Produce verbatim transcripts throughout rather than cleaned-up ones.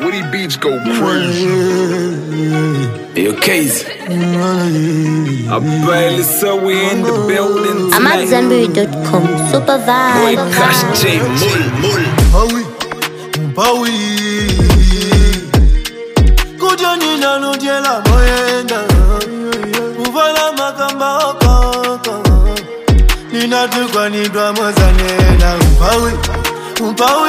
Woody Beats go crazy. Hey, Casey. I barely saw we in the building tonight. I'm at Zanberry dot com. Super vibe. Boy, Cash J. Mull, Mull. Bawi, bawi. Kujani na nujela moyenda. Uvala makamba okaka. Nina tukwa nidwa mozanena. Bawi, bawi.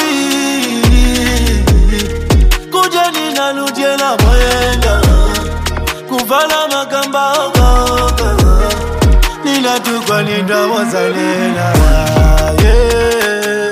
Kujani na nujela moyenda. Kuvala makamba okaka. Nina tukwa nidwa mozanena. Yeah,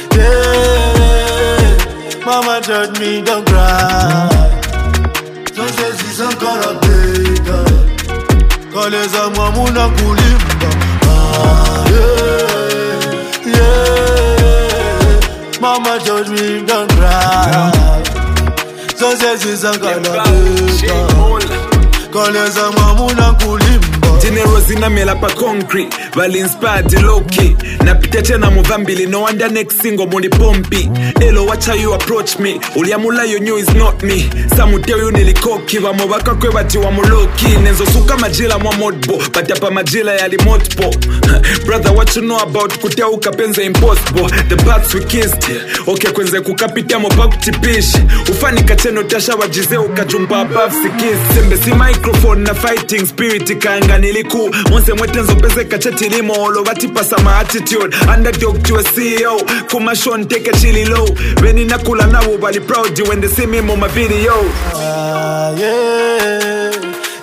yeah. Mama told me don't cry. So says she's encore a baker. Koleza mwamuna kulimba. Ah, yeah, yeah. Mama told me don't cry. So says she's encore a baker. Koleza mwamuna kulimba. Dinero zinamela pa concrete. Vali inspired low-key. Napita tena muvambili. No wonder next single moni pompi. Elo watch how you approach me. Uliamula you knew it's not me. Samuteo yu nilikoki. Vamo waka kwe bati wamo low-key. Nenzo suka majila mwa modbo. Batapa majila yali motpo. Brother, what you know about kutea ukapenza impossible. The bats we kissed. Okay kwenze kukapitia mopa kutipish. Ufani kacheno tasha wajize ukajumba above sikis. Sembe si microphone na fighting spirit kaanga niliku. Monse mwetenzo peze kacheti limo. Olo vati pasa ma attitude. Underdog to a C E O. Kumashon take a chili low. Veni nakula na wubali proud when they see me on my video. Ah, yeah,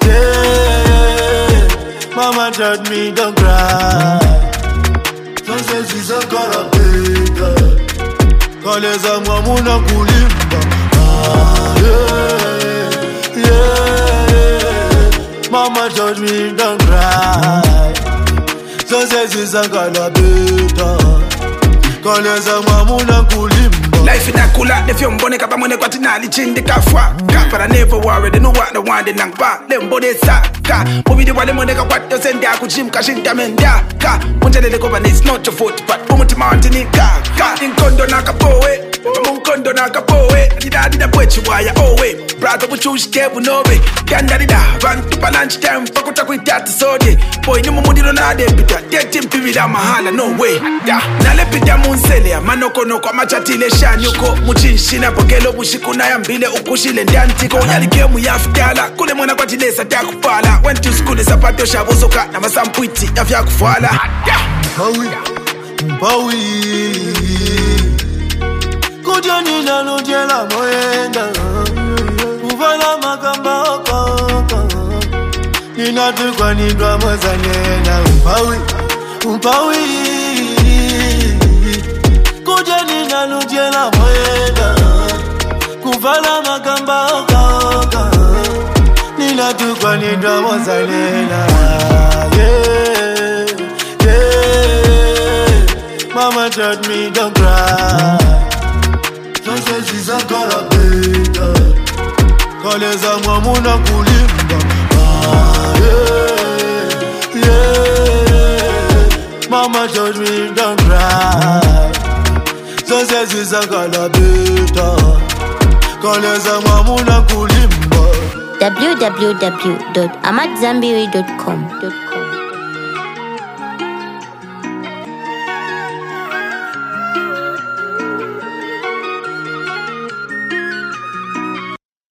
yeah. Mama told me don't cry. So says she's a karabeka. Koleza mwamuna kulimba. Ah, yeah, yeah. Mama told me don't cry. So says she's a karabeka. Koleza mwamuna kulimba. Life in a cooler, the film boneka ba mwene kwa tinali chindi kafwa. But I never worry, they know what they want, they nang ba. Lembo de saka. Mubi de wale mwene kwa what you send ya kujim kashinda menda. Ka, munjele de koba, it's not your fault, but umuti mountain ka. Ka, inkondo na kapoe. Munkondo na kapoe. Dida dida pwechi waya owe. Brother wuchushi kebu nobe. Kanda dida, van tupa lunch time. Pakuta kuitati sode. Boy ni mumudiro na depita. Deti mpivida mahala, no way. Na lepita munsele, manoko noko machatile shanyuko. Muchinshina pokelo bushikuna ya mbile ukushile ndiantiko. Yali gemu ya fitala, kule mwana kwa tilesa takufala. Went to school sapato shabuzoka na masampuiti ya fya kufala. Bawi, bawi. Kujani na nujela moyenda. Uvala makamba okaka. Nina tukwa nidwa mozanena. Umpawi, umpawi. Kujani na nujela moyenda. Kuvala makamba okaka. Nina tukwa nidwa mozanena. Yeah, yeah. Mama told me don't cry. So says she's a karabeka. Koleza mwamuna kulimba. Ah, yeah, yeah. Mama told me don't cry. So says she's a karabeka. Koleza mwamuna kulimba. w w w dot amat zanberry dot com